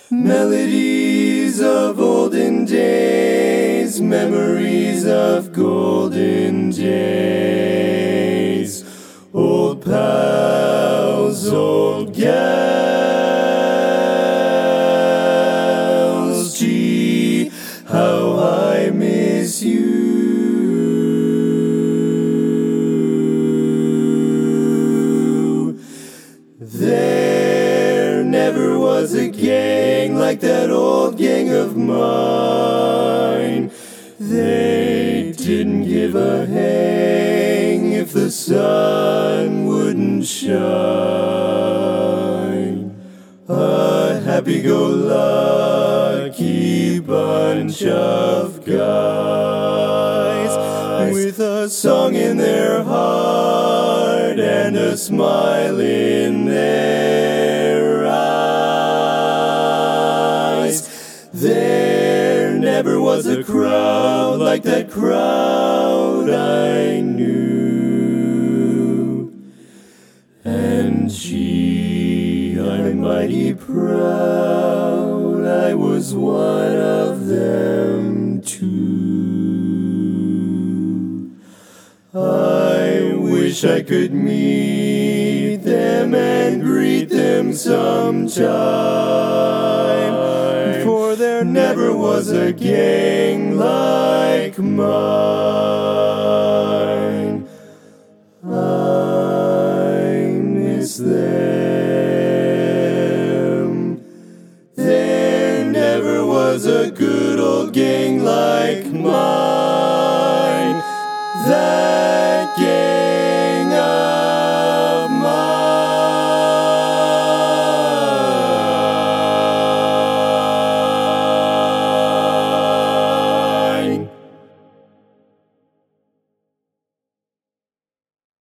Melodies of olden days, memories of golden days. Old pals, old gals, gee, how I miss you. There never was a gang like that old gang of mine. They didn't give a hang if the sun wouldn't shine. A happy-go-lucky bunch of guys with a song in their heart and a smile in their eyes. There never was a crowd like that crowd I knew. And gee, I'm mighty proud I was one of them too. I wish I could meet them and greet them sometime, for there never was a gang like mine. I miss them. There never was a good old gang like mine. That